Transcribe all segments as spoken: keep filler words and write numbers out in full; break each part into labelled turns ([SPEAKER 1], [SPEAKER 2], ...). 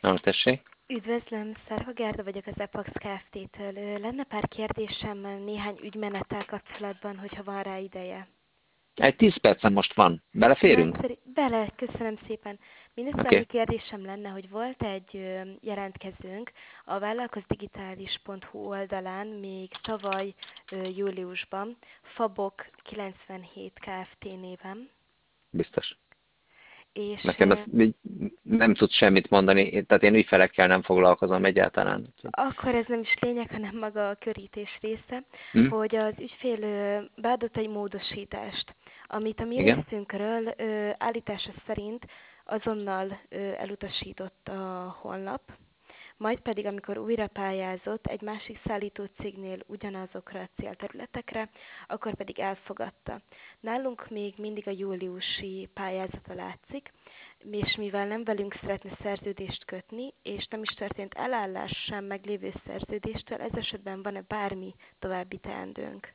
[SPEAKER 1] Na, tessék.
[SPEAKER 2] Üdvözlöm, Szarva Gerda vagyok az Epax Kft-től. Ö, Lenne pár kérdésem néhány ügymenettel kapcsolatban, hogyha van rá ideje.
[SPEAKER 1] Egy tíz percen most van. Beleférünk?
[SPEAKER 2] Nagyszerű. Bele, köszönöm szépen. Mindössze
[SPEAKER 1] Oké.
[SPEAKER 2] annyi
[SPEAKER 1] Okay.
[SPEAKER 2] kérdésem lenne, hogy volt egy ö, jelentkezőnk a vállalkozdigitális pont hu oldalán még tavaly ö, júliusban, Fabok kilencvenhét Kft. Néven,
[SPEAKER 1] Biztos.
[SPEAKER 2] és
[SPEAKER 1] Nekem
[SPEAKER 2] ö,
[SPEAKER 1] ez így nem tud semmit mondani, tehát én ügyfelekkel nem foglalkozom egyáltalán.
[SPEAKER 2] akkor ez nem is lényeg, hanem maga a körítés része,
[SPEAKER 1] Hm?
[SPEAKER 2] hogy az ügyfél ö, beadott egy módosítást, amit a mi
[SPEAKER 1] Igen?
[SPEAKER 2] részünkről ö, állítása szerint azonnal ö, elutasított a honlap, majd pedig, amikor újra pályázott egy másik szállító cégnél ugyanazokra a célterületekre, akkor pedig elfogadta. Nálunk még mindig a júliusi pályázata látszik, és mivel nem velünk szeretne szerződést kötni, és nem is történt elállás sem meglévő szerződéstől, ez esetben van-e bármi további teendőnk?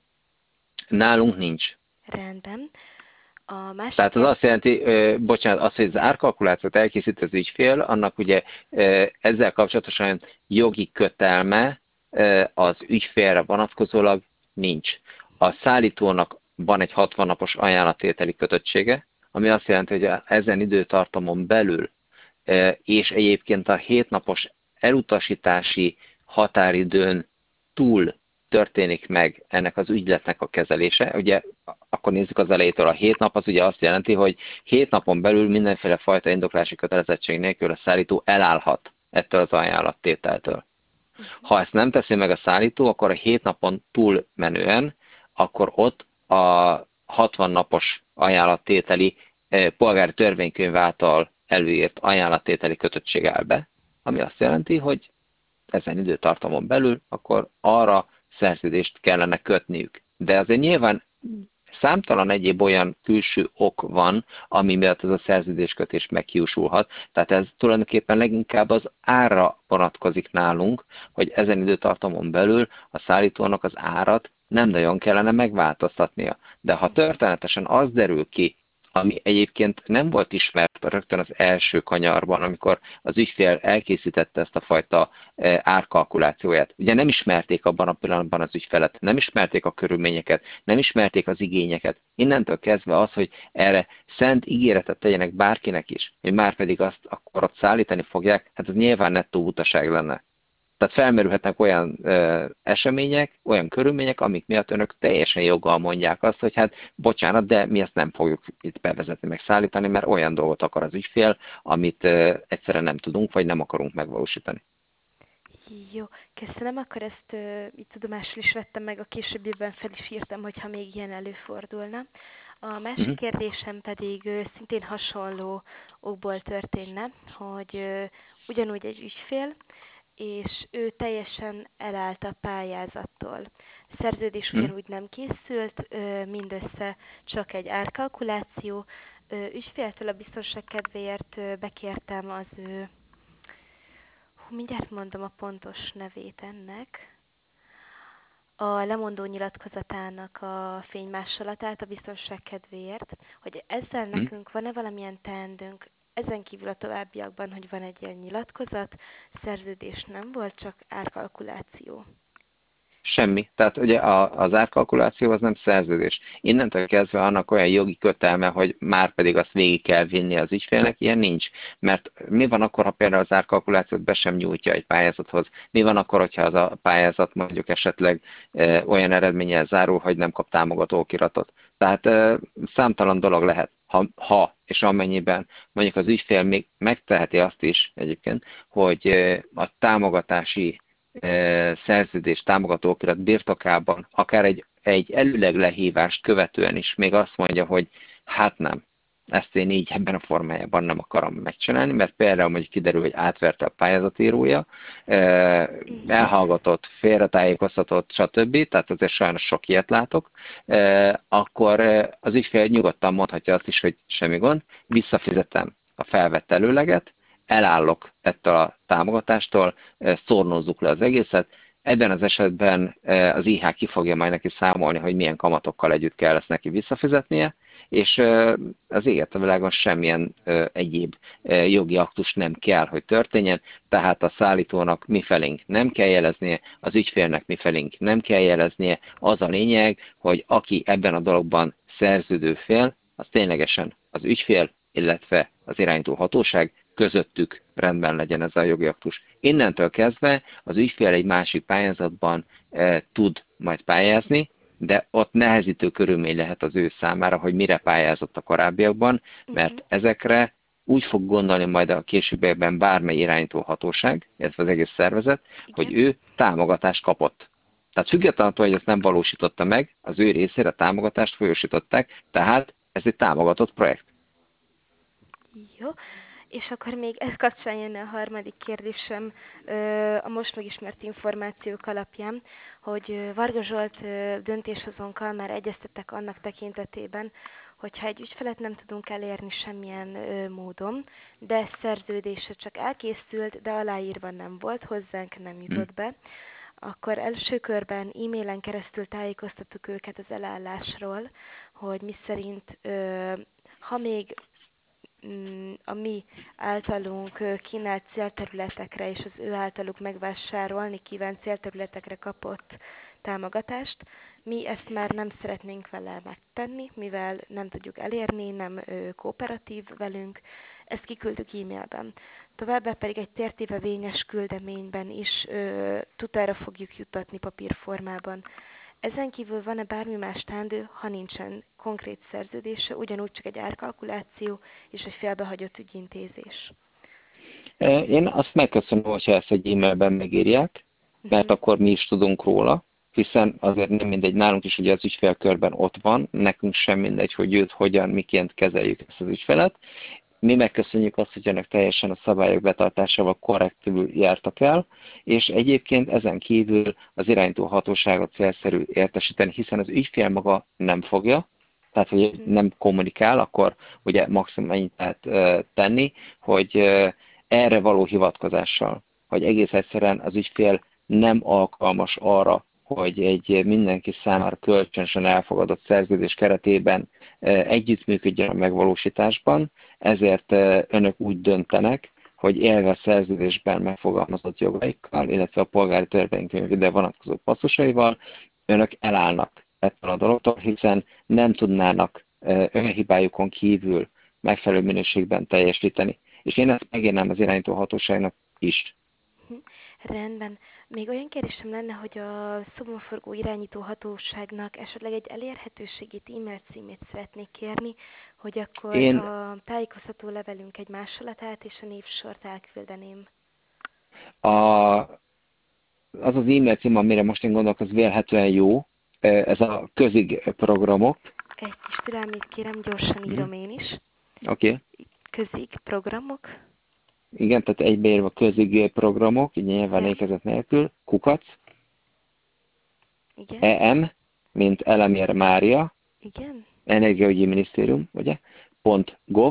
[SPEAKER 1] Nálunk nincs.
[SPEAKER 2] Rendben. A másik
[SPEAKER 1] Tehát az
[SPEAKER 2] kérdés...
[SPEAKER 1] azt jelenti, ö, bocsánat, az, hogy az árkalkulációt elkészít az ügyfél, annak ugye ö, ezzel kapcsolatosan jogi kötelme ö, az ügyfélre vonatkozólag nincs. A szállítónak van egy hatvan napos ajánlattételi kötöttsége, ami azt jelenti, hogy a- ezen időtartamon belül ö, és egyébként a hét napos elutasítási határidőn túl történik meg ennek az ügyletnek a kezelése. Ugye akkor nézzük az elejétől. A hét nap az ugye azt jelenti, hogy hét napon belül mindenféle fajta indoklási kötelezettség nélkül a szállító elállhat ettől az ajánlattételtől.
[SPEAKER 2] Uh-huh.
[SPEAKER 1] Ha ezt nem teszi meg a szállító, akkor a hét napon túl menően, akkor ott a hatvan napos ajánlattételi eh, polgári törvénykönyv által előírt ajánlattételi kötöttség áll be, ami azt jelenti, hogy ezen időtartamon belül, akkor arra szerződést kellene kötniük. De azért nyilván számtalan egyéb olyan külső ok van, ami miatt ez a szerződéskötés meghiúsulhat. Tehát ez tulajdonképpen leginkább az árra vonatkozik nálunk, hogy ezen időtartamon belül a szállítónak az árat nem nagyon kellene megváltoztatnia. De ha történetesen az derül ki, ami egyébként nem volt ismert rögtön az első kanyarban, amikor az ügyfél elkészítette ezt a fajta eh, árkalkulációját. Ugye nem ismerték abban a pillanatban az ügyfelet, nem ismerték a körülményeket, nem ismerték az igényeket. Innentől kezdve az, hogy erre szent ígéretet tegyenek bárkinek is, hogy már pedig azt akkor ott szállítani fogják, hát ez nyilván nettó utaság lenne. Tehát felmerülhetnek olyan ö, események, olyan körülmények, amik miatt önök teljesen joggal mondják azt, hogy hát bocsánat, de mi ezt nem fogjuk itt bevezetni, meg szállítani, mert olyan dolgot akar az ügyfél, amit ö, egyszerűen nem tudunk, vagy nem akarunk megvalósítani.
[SPEAKER 2] Jó, köszönöm. Akkor ezt uh, itt tudomásul is vettem meg, a későbbiben fel is írtam, hogyha még ilyen előfordulna. A másik
[SPEAKER 1] Uh-huh.
[SPEAKER 2] kérdésem pedig uh, szintén hasonló okból történne, hogy uh, ugyanúgy egy ügyfél, és ő teljesen elállt a pályázattól. Szerződés
[SPEAKER 1] Uh-huh.
[SPEAKER 2] ugyanúgy nem készült, uh, mindössze csak egy árkalkuláció. Uh, ügyféltől a biztonság kedvéért uh, bekértem az ő Hú, mindjárt mondom a pontos nevét ennek. A lemondó nyilatkozatának a fénymásolatát a biztonság kedvéért, hogy ezzel
[SPEAKER 1] Uh-huh.
[SPEAKER 2] nekünk van-e valamilyen teendőnk, ezen kívül a továbbiakban, hogy van egy ilyen nyilatkozat, szerződés nem volt, csak árkalkuláció.
[SPEAKER 1] Semmi. Tehát ugye a, az árkalkuláció az nem szerződés. Innentől kezdve annak olyan jogi kötelme, hogy már pedig azt végig kell vinni az ügyfélnek, ilyen nincs. Mert mi van akkor, ha például az árkalkulációt be sem nyújtja egy pályázathoz? Mi van akkor, hogyha az a pályázat mondjuk esetleg e, olyan eredménnyel zárul, hogy nem kap támogató okiratot? Tehát e, számtalan dolog lehet. Ha, ha és amennyiben mondjuk az ügyfél még megteheti azt is egyébként, hogy e, a támogatási szerződés támogató okirat birtokában, akár egy, egy előleg lehívást követően is még azt mondja, hogy hát nem, ezt én így ebben a formájában nem akarom megcsinálni, mert például mondjuk kiderül, hogy átverte a pályázatírója,
[SPEAKER 2] Igen.
[SPEAKER 1] elhallgatott, félretájékoztatott, stb. Tehát azért sajnos sok ilyet látok, akkor az ügyfél nyugodtan mondhatja azt is, hogy semmi gond, visszafizetem a felvett előleget, elállok ettől a támogatástól, szornozzuk le az egészet, Ebben az esetben az i há ki fogja majd neki számolni, hogy milyen kamatokkal együtt kell ezt neki visszafizetnie, és az éget a világon semmilyen egyéb jogi aktus nem kell, hogy történjen, tehát a szállítónak mifelénk nem kell jeleznie, az ügyfélnek mifelénk nem kell jeleznie. Az a lényeg, hogy aki ebben a dologban szerződő fél, az ténylegesen az ügyfél, illetve az irányító hatóság, közöttük rendben legyen ez a jogi aktus. Innentől kezdve az ügyfél egy másik pályázatban e, tud majd pályázni, de ott nehezítő körülmény lehet az ő számára, hogy mire pályázott a korábbiakban, mert
[SPEAKER 2] Uh-huh.
[SPEAKER 1] ezekre úgy fog gondolni majd a későbbiekben bármely irányító hatóság, illetve az egész szervezet, hogy
[SPEAKER 2] Igen.
[SPEAKER 1] ő támogatást kapott. Tehát függetlenül attól, hogy ezt nem valósította meg, az ő részére támogatást folyósították, tehát ez egy támogatott projekt.
[SPEAKER 2] Jó. És akkor még ez kapcsán jönne a harmadik kérdésem ö, a most megismert információk alapján, hogy ö, Varga Zsolt ö, döntéshozónkkal már egyeztettek annak tekintetében, hogyha egy ügyfelet nem tudunk elérni semmilyen ö, módon, de szerződése csak elkészült, de aláírva nem volt, hozzánk nem
[SPEAKER 1] Hm.
[SPEAKER 2] jutott be, akkor első körben e-mailen keresztül tájékoztattuk őket az elállásról, hogy mi szerint, ö, ha még mm, a mi általunk ö, kínált célterületekre és az ő általuk megvásárolni kívánt célterületekre kapott támogatást, mi ezt már nem szeretnénk vele megtenni, mivel nem tudjuk elérni, nem ö, kooperatív velünk, ezt kiküldtük e-mailben. Továbbá pedig egy tértívevényes küldeményben is ö, tutára fogjuk juttatni papírformában. Ezen kívül van-e bármi más teendő, ha nincsen konkrét szerződése, ugyanúgy csak egy árkalkuláció és egy félbehagyott ügyintézés?
[SPEAKER 1] Én azt megköszönöm, hogyha ezt egy e-mailben megírják, mert
[SPEAKER 2] Uh-huh.
[SPEAKER 1] akkor mi is tudunk róla, hiszen azért nem mindegy, nálunk is ugye az ügyfélkörben ott van, nekünk sem mindegy, hogy őt hogyan, miként kezeljük ezt az ügyfelet. Mi megköszönjük azt, hogy önök teljesen a szabályok betartásával korrektül jártak el, és egyébként ezen kívül az irányító hatóságot célszerű értesíteni, hiszen az ügyfél maga nem fogja, tehát hogy
[SPEAKER 2] Uh-huh.
[SPEAKER 1] nem kommunikál, akkor ugye maximum ennyit lehet tenni, hogy erre való hivatkozással, hogy egész egyszerűen az ügyfél nem alkalmas arra, hogy egy mindenki számára kölcsönösen elfogadott szerződés keretében együttműködjön a megvalósításban, ezért önök úgy döntenek, hogy élve a szerződésben megfogalmazott jogaikkal, illetve a polgári törvénykönyv ide vonatkozó passzusaival, önök elállnak ettől a dologtól, hiszen nem tudnának önhibájukon kívül megfelelő minőségben teljesíteni. És én ezt megírnám az irányító hatóságnak is.
[SPEAKER 2] Rendben. Még olyan kérdésem lenne, hogy a szobaforgó irányító hatóságnak esetleg egy elérhetőségét, e-mail címét szeretnék kérni, hogy akkor
[SPEAKER 1] Én
[SPEAKER 2] a tájékoztató levelünk egy másolatát és a névsort elküldeném.
[SPEAKER 1] a, az az e-mail cím, amire most én gondolok, az vélhetően jó. Ez a közig programok.
[SPEAKER 2] Egy kis türelmét kérem, gyorsan
[SPEAKER 1] Mhm.
[SPEAKER 2] írom én is.
[SPEAKER 1] Oké. Okay.
[SPEAKER 2] Közig programok.
[SPEAKER 1] Igen, tehát egybeírva közig programok, így nyilván
[SPEAKER 2] Igen.
[SPEAKER 1] ékezet nélkül, kukac,
[SPEAKER 2] Igen.
[SPEAKER 1] em, mint Elemér Mária,
[SPEAKER 2] Igen.
[SPEAKER 1] Energiaügyi Minisztérium, ugye, .gov,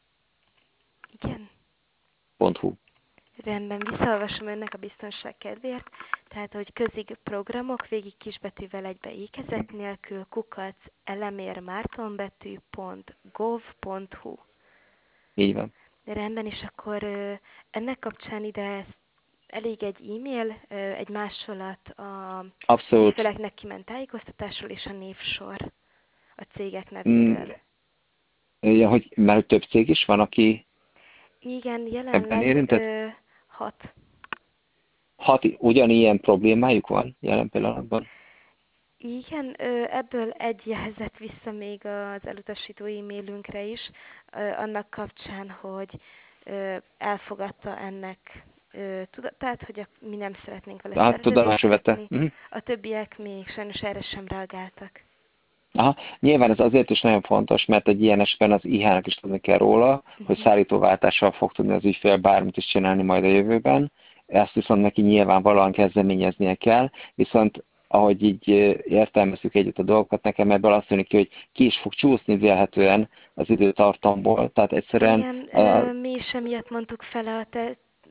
[SPEAKER 2] Igen.
[SPEAKER 1] .hu.
[SPEAKER 2] Rendben, visszaolvasom önnek a biztonság kedvéért. Tehát, hogy közig programok, végig kisbetűvel egybe ékezet nélkül, kukac, elemérmártonbetű, pont gov, pont hu.
[SPEAKER 1] Így van.
[SPEAKER 2] Rendben, és akkor ö, ennek kapcsán ide elég egy e-mail, ö, egy másolat a
[SPEAKER 1] Abszolút.
[SPEAKER 2] ügyfeleknek kiment tájékoztatásról és a névsor a cégek
[SPEAKER 1] Mm,
[SPEAKER 2] nevéről.
[SPEAKER 1] ja, hogy, mert hogy több cég is van, aki
[SPEAKER 2] Igen,
[SPEAKER 1] ebben
[SPEAKER 2] jelenleg
[SPEAKER 1] érintett.
[SPEAKER 2] ö, hat.
[SPEAKER 1] Hat ugyanilyen problémájuk van jelen pillanatban.
[SPEAKER 2] Igen, ö, ebből egy jelzett vissza még az elutasító e-mailünkre is, ö, annak kapcsán, hogy ö, elfogadta ennek ö, tudatát, hogy a, mi nem szeretnénk vele
[SPEAKER 1] Hát
[SPEAKER 2] szerződést
[SPEAKER 1] tudomásra vette.
[SPEAKER 2] kötni.
[SPEAKER 1] Mhm.
[SPEAKER 2] A többiek még sajnos erre sem reagáltak.
[SPEAKER 1] Aha, nyilván ez azért is nagyon fontos, mert egy ilyen esetben az i há-nak is tudni kell róla, hogy
[SPEAKER 2] Uh-huh.
[SPEAKER 1] szállítóváltással fog tudni az ügyfél bármit is csinálni majd a jövőben. Ezt viszont neki nyilvánvalóan kezdeményeznie kell, viszont ahogy így értelmezzük együtt a dolgokat, nekem ebből azt tűnik ki, hogy ki is fog csúszni vélhetően az időtartamból, tehát egyszerűen
[SPEAKER 2] Igen,
[SPEAKER 1] a,
[SPEAKER 2] ö, mi is emiatt mondtuk fele a te,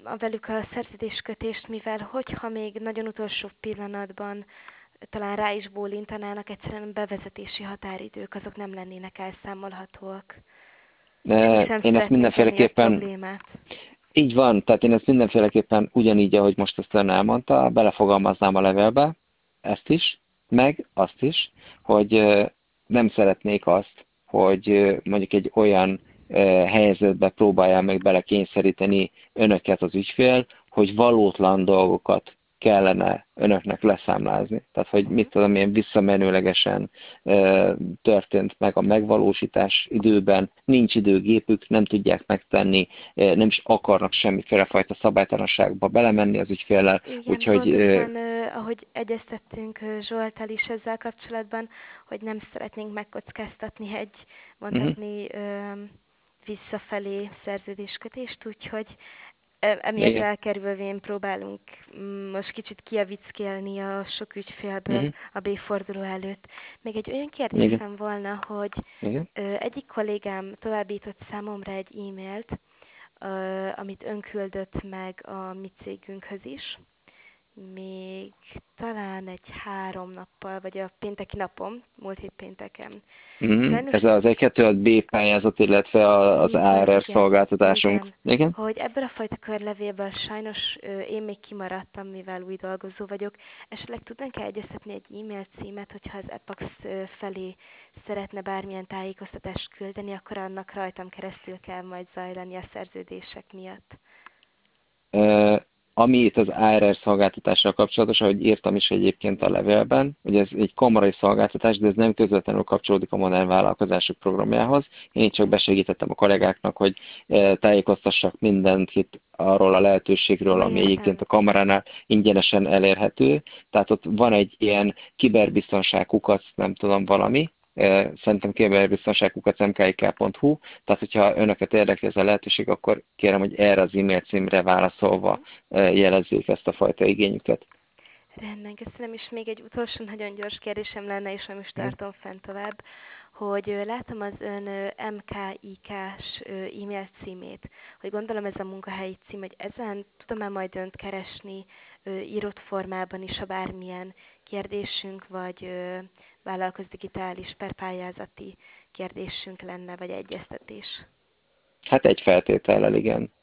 [SPEAKER 2] a velük a szerződéskötést, mivel hogyha még nagyon utolsó pillanatban talán rá is bólintanának, egyszerűen bevezetési határidők, azok nem lennének elszámolhatóak. És nem
[SPEAKER 1] Én ezt
[SPEAKER 2] szeretnénk emiatt
[SPEAKER 1] mindenféleképpen
[SPEAKER 2] problémát.
[SPEAKER 1] így van, tehát én ezt mindenféleképpen ugyanígy, ahogy most ezt ön elmondta, belefogalmaznám a levélbe, ezt is, meg azt is, hogy ö, nem szeretnék azt, hogy ö, mondjuk egy olyan ö, helyzetbe próbálja meg belekényszeríteni önöket az ügyfél, hogy valótlan dolgokat kellene önöknek leszámlázni. Tehát, hogy mit tudom én, visszamenőlegesen ö, történt meg a megvalósítás időben, nincs időgépük, nem tudják megtenni, ö, nem is akarnak semmiféle fajta szabálytalanságba belemenni az ügyféllel,
[SPEAKER 2] Igen,
[SPEAKER 1] úgyhogy ö,
[SPEAKER 2] pontosan, ö, ahogy egyeztettünk ö, Zsolttal is ezzel kapcsolatban, hogy nem szeretnénk megkockáztatni egy,
[SPEAKER 1] uh-huh,
[SPEAKER 2] mondhatni, ö, visszafelé szerződéskötést, úgyhogy ö, emiatt
[SPEAKER 1] igen,
[SPEAKER 2] elkerülvén próbálunk mm, most kicsit kiavickélni a sok ügyfélből
[SPEAKER 1] uh-huh,
[SPEAKER 2] a B-forduló előtt. Még egy olyan
[SPEAKER 1] igen,
[SPEAKER 2] kérdésem volna, hogy
[SPEAKER 1] igen,
[SPEAKER 2] ö, egyik kollégám továbbított számomra egy e-mailt, ö, amit ön küldött meg a mi cégünkhöz is, még talán egy három nappal, vagy a pénteki napom, múlt hét pénteken.
[SPEAKER 1] uh-huh. Ez
[SPEAKER 2] Sajnos
[SPEAKER 1] az E kettő B pályázat, illetve a- az
[SPEAKER 2] így van,
[SPEAKER 1] á er er
[SPEAKER 2] igen,
[SPEAKER 1] szolgáltatásunk.
[SPEAKER 2] igen.
[SPEAKER 1] Igen?
[SPEAKER 2] Hogy ebből a fajta körlevélből sajnos ö, én még kimaradtam, mivel új dolgozó vagyok. Esetleg tudnánk-e egyeztetni egy e-mail címet, hogyha az Epax ö, felé szeretne bármilyen tájékoztatást küldeni, akkor annak rajtam keresztül kell majd zajlani a szerződések miatt.
[SPEAKER 1] Ö, Ami itt az á er er szolgáltatással kapcsolatos, ahogy írtam is egyébként a levélben, hogy ez egy kamarai szolgáltatás, de ez nem közvetlenül kapcsolódik a modern vállalkozások programjához. Én itt csak besegítettem a kollégáknak, hogy ö, tájékoztassak mindenkit arról a lehetőségről,
[SPEAKER 2] Ó,
[SPEAKER 1] ami egyébként
[SPEAKER 2] értem.
[SPEAKER 1] a kamaránál ingyenesen elérhető. Tehát ott van egy ilyen kiberbiztonság kukac, nem tudom valami, ö, szerintem kiberbiztonság kukac em ká i ká pont hu, tehát, hogyha önöket érdekli ez a lehetőség, akkor kérem, hogy erre az e-mail címre válaszolva eh, jelezzék ezt a fajta igényüket.
[SPEAKER 2] Rendben, köszönöm, és még egy utolsó nagyon gyors kérdésem lenne, és nem is
[SPEAKER 1] Mhm.
[SPEAKER 2] tartom fent tovább, hogy ö, látom az ön ö, em ká i ká-s ö, e-mail címét, hogy gondolom ez a munkahelyi cím, hogy ezen tudom-e majd önt keresni ö, írott formában is, ha bármilyen kérdésünk, vagy ö, vállalkozó digitális per pályázati kérdésünk lenne, vagy egyeztetés.
[SPEAKER 1] Hát egy feltétellel, igen.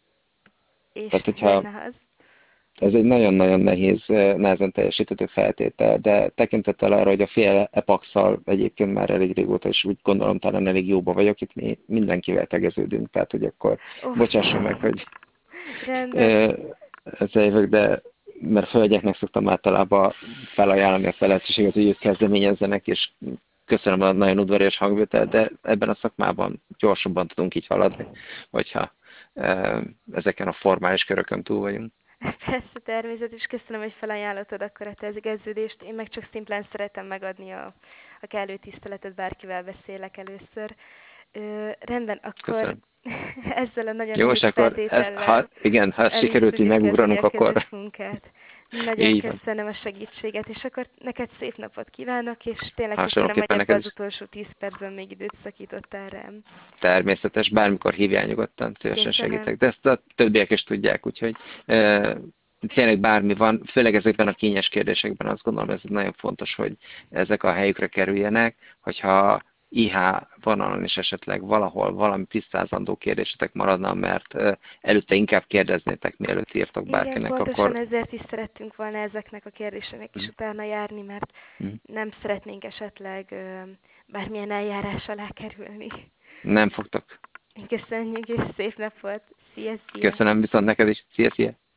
[SPEAKER 2] És
[SPEAKER 1] Tehát,
[SPEAKER 2] mi
[SPEAKER 1] hogyha
[SPEAKER 2] lenne az?
[SPEAKER 1] ez egy nagyon-nagyon nehéz, eh, nehezen teljesíthető feltétel, de tekintettel arra, hogy a fél epax-szal egyébként már elég régóta, és úgy gondolom talán elég jóba vagyok, itt mi mindenkivel tegeződünk, tehát hogy akkor
[SPEAKER 2] Ó,
[SPEAKER 1] bocsássa meg, hogy
[SPEAKER 2] rendben.
[SPEAKER 1] eh, ezzel jövök, de mert hölgyeknek szoktam általában felajánlani a lehetőséget, hogy ők kezdeményezzenek, és köszönöm a nagyon udvarias hangvételt, de ebben a szakmában gyorsabban tudunk így haladni, hogyha eh, ezeken a formális körökön túl vagyunk.
[SPEAKER 2] Persze, természetes, köszönöm, hogy felajánlottad akkor a tegeződést. Én meg csak szimplán szeretem megadni a, a kellő tiszteletet, bárkivel beszélek először. Ö, rendben, akkor
[SPEAKER 1] Köszönöm.
[SPEAKER 2] ezzel a nagyon
[SPEAKER 1] Jó, és
[SPEAKER 2] nehéz
[SPEAKER 1] akkor ez,
[SPEAKER 2] feltétellel
[SPEAKER 1] ha, igen, ha
[SPEAKER 2] el is
[SPEAKER 1] sikerült így
[SPEAKER 2] tudjuk kezdeni
[SPEAKER 1] megugranunk,
[SPEAKER 2] a
[SPEAKER 1] akkor
[SPEAKER 2] közös munkát. Nagyon
[SPEAKER 1] így van.
[SPEAKER 2] köszönöm a segítséget, és akkor neked szép napot kívánok, és tényleg köszönöm, hogy
[SPEAKER 1] Hasonlóképpen
[SPEAKER 2] ebbe
[SPEAKER 1] neked
[SPEAKER 2] az
[SPEAKER 1] is
[SPEAKER 2] utolsó tíz percben még időt szakítottál rám.
[SPEAKER 1] természetes, bármikor hívjál nyugodtan, szívesen segítek.
[SPEAKER 2] Köszönöm.
[SPEAKER 1] De ezt a többiek is tudják, úgyhogy e, tényleg bármi van, főleg ezekben a kényes kérdésekben azt gondolom, ez nagyon fontos, hogy ezek a helyükre kerüljenek, hogyha i há vonalon is esetleg valahol valami tisztázandó kérdésetek maradna, mert e, előtte inkább kérdeznétek, mielőtt írtok
[SPEAKER 2] Igen,
[SPEAKER 1] bárkinek,
[SPEAKER 2] pontosan
[SPEAKER 1] akkor
[SPEAKER 2] ezért is szerettünk volna ezeknek a kérdéseknek is utána járni, mert nem szeretnénk esetleg ö, bármilyen eljárás alá kerülni.
[SPEAKER 1] nem fogtok.
[SPEAKER 2] Köszönjük, és szép napot! Szia, szia!
[SPEAKER 1] Köszönöm viszont neked is. Szia, szia!